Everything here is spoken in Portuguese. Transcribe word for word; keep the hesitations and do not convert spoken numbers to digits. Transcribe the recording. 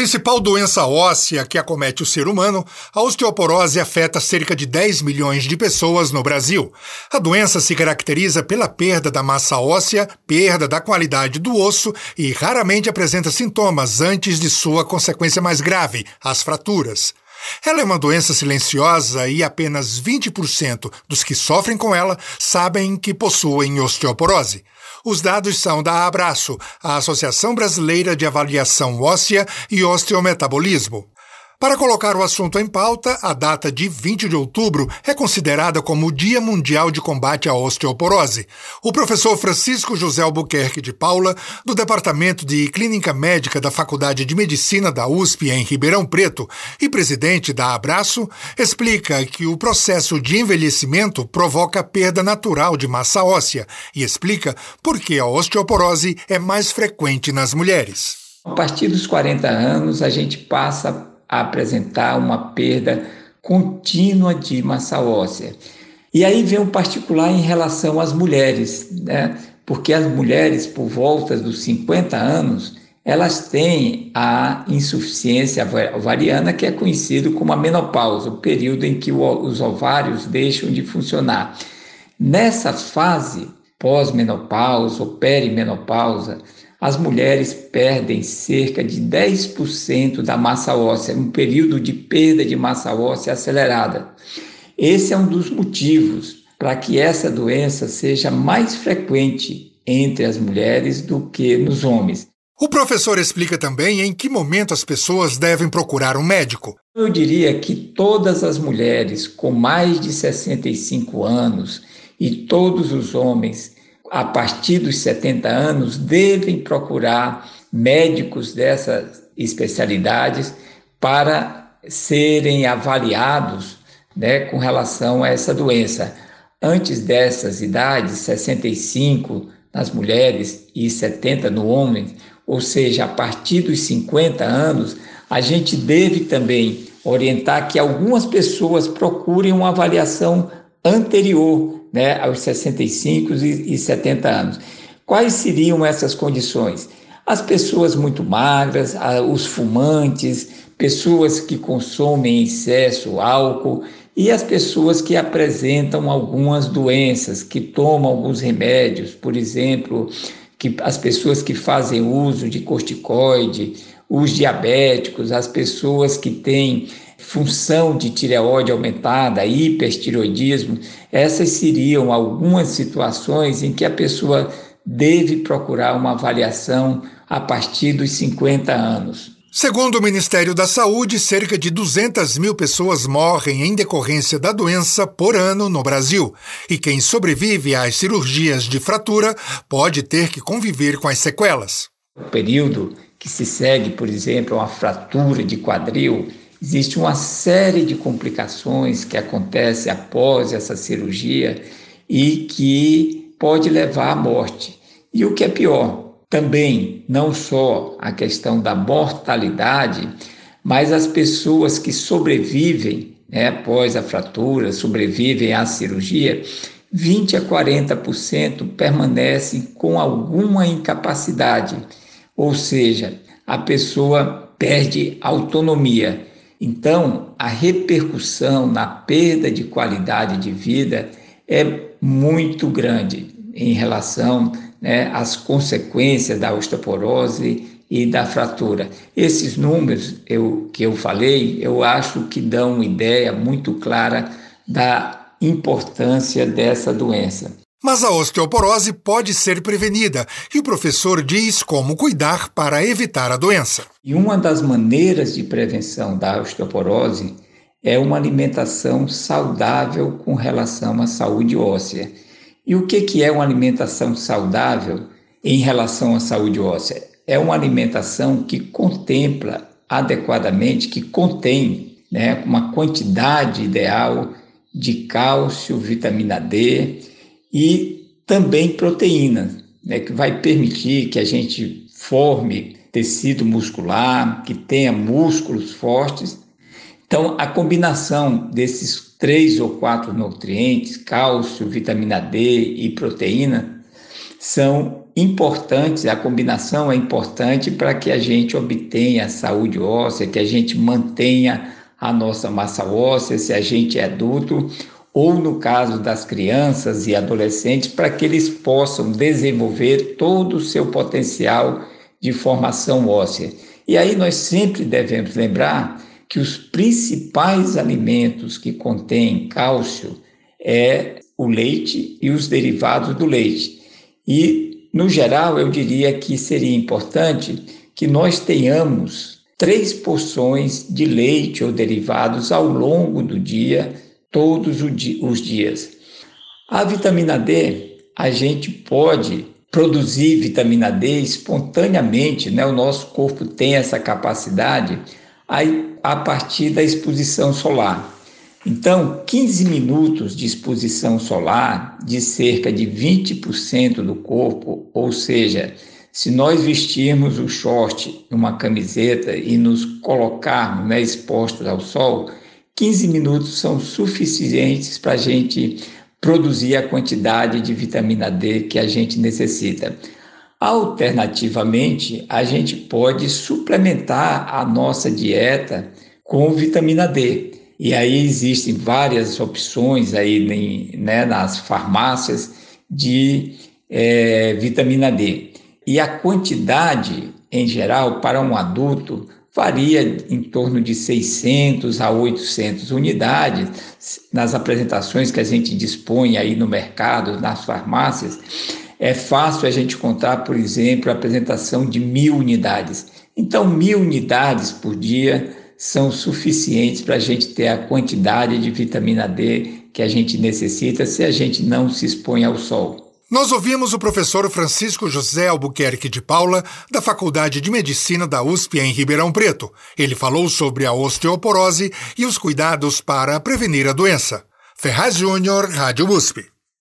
principal doença óssea que acomete o ser humano, a osteoporose afeta cerca de dez milhões de pessoas no Brasil. A doença se caracteriza pela perda da massa óssea, perda da qualidade do osso e raramente apresenta sintomas antes de sua consequência mais grave, as fraturas. Ela é uma doença silenciosa e apenas vinte por cento dos que sofrem com ela sabem que possuem osteoporose. Os dados são da Abraço, a Associação Brasileira de Avaliação Óssea e Osteometabolismo. Para colocar o assunto em pauta, a data de vinte de outubro é considerada como o Dia Mundial de Combate à Osteoporose. O professor Francisco José Albuquerque de Paula, do Departamento de Clínica Médica da Faculdade de Medicina da U S P em Ribeirão Preto e presidente da Abraço, explica que o processo de envelhecimento provoca perda natural de massa óssea e explica por que a osteoporose é mais frequente nas mulheres. A partir dos quarenta anos, a gente passa a apresentar uma perda contínua de massa óssea. E aí vem um particular em relação às mulheres, né? Porque as mulheres, por volta dos cinquenta anos, elas têm a insuficiência ovariana, que é conhecido como a menopausa, o período em que os ovários deixam de funcionar. Nessa fase pós-menopausa ou perimenopausa, as mulheres perdem cerca de dez por cento da massa óssea, um período de perda de massa óssea acelerada. Esse é um dos motivos para que essa doença seja mais frequente entre as mulheres do que nos homens. O professor explica também em que momento as pessoas devem procurar um médico. Eu diria que todas as mulheres com mais de sessenta e cinco anos e todos os homens a partir dos setenta anos, devem procurar médicos dessas especialidades para serem avaliados, né, com relação a essa doença. Antes dessas idades, sessenta e cinco nas mulheres e setenta no homem, ou seja, a partir dos cinquenta anos, a gente deve também orientar que algumas pessoas procurem uma avaliação anterior, né, aos sessenta e cinco e setenta anos. Quais seriam essas condições? As pessoas muito magras, os fumantes, pessoas que consomem em excesso álcool e as pessoas que apresentam algumas doenças, que tomam alguns remédios, por exemplo, que as pessoas que fazem uso de corticoide, os diabéticos, as pessoas que têm função de tireoide aumentada, hipertireoidismo, essas seriam algumas situações em que a pessoa deve procurar uma avaliação a partir dos cinquenta anos. Segundo o Ministério da Saúde, cerca de duzentas mil pessoas morrem em decorrência da doença por ano no Brasil. E quem sobrevive às cirurgias de fratura pode ter que conviver com as sequelas. O período que se segue, por exemplo, a uma fratura de quadril, existe uma série de complicações que acontecem após essa cirurgia e que pode levar à morte. E o que é pior, também não só a questão da mortalidade, mas as pessoas que sobrevivem, né, após a fratura, sobrevivem à cirurgia, vinte a quarenta por cento permanecem com alguma incapacidade, ou seja, a pessoa perde autonomia. Então, a repercussão na perda de qualidade de vida é muito grande em relação, né, às consequências da osteoporose e da fratura. Esses números eu, que eu falei, eu acho que dão uma ideia muito clara da importância dessa doença. Mas a osteoporose pode ser prevenida e o professor diz como cuidar para evitar a doença. E uma das maneiras de prevenção da osteoporose é uma alimentação saudável com relação à saúde óssea. E o que que é uma alimentação saudável em relação à saúde óssea? É uma alimentação que contempla adequadamente, que contém, né, uma quantidade ideal de cálcio, vitamina D, e também proteína, né, que vai permitir que a gente forme tecido muscular, que tenha músculos fortes. Então, a combinação desses três ou quatro nutrientes, cálcio, vitamina D e proteína, são importantes, a combinação é importante para que a gente obtenha saúde óssea, que a gente mantenha a nossa massa óssea, se a gente é adulto, ou no caso das crianças e adolescentes, para que eles possam desenvolver todo o seu potencial de formação óssea. E aí nós sempre devemos lembrar que os principais alimentos que contêm cálcio é o leite e os derivados do leite. E, no geral, eu diria que seria importante que nós tenhamos três porções de leite ou derivados ao longo do dia, todos os dias. A vitamina D, a gente pode produzir vitamina D espontaneamente, né? O nosso corpo tem essa capacidade aí, a partir da exposição solar. Então, quinze minutos de exposição solar de cerca de vinte por cento do corpo, ou seja, se nós vestirmos o short, uma camiseta e nos colocarmos, né, expostos ao sol, quinze minutos são suficientes para a gente produzir a quantidade de vitamina D que a gente necessita. Alternativamente, a gente pode suplementar a nossa dieta com vitamina D. E aí existem várias opções aí, né, nas farmácias de é, vitamina D. E a quantidade, em geral, para um adulto, varia em torno de seiscentas a oitocentas unidades. Nas apresentações que a gente dispõe aí no mercado, nas farmácias, é fácil a gente encontrar, por exemplo, a apresentação de mil unidades. Então, mil unidades por dia são suficientes para a gente ter a quantidade de vitamina D que a gente necessita se a gente não se expõe ao sol. Nós ouvimos o professor Francisco José Albuquerque de Paula, da Faculdade de Medicina da U S P em Ribeirão Preto. Ele falou sobre a osteoporose e os cuidados para prevenir a doença. Ferraz Júnior, Rádio U S P.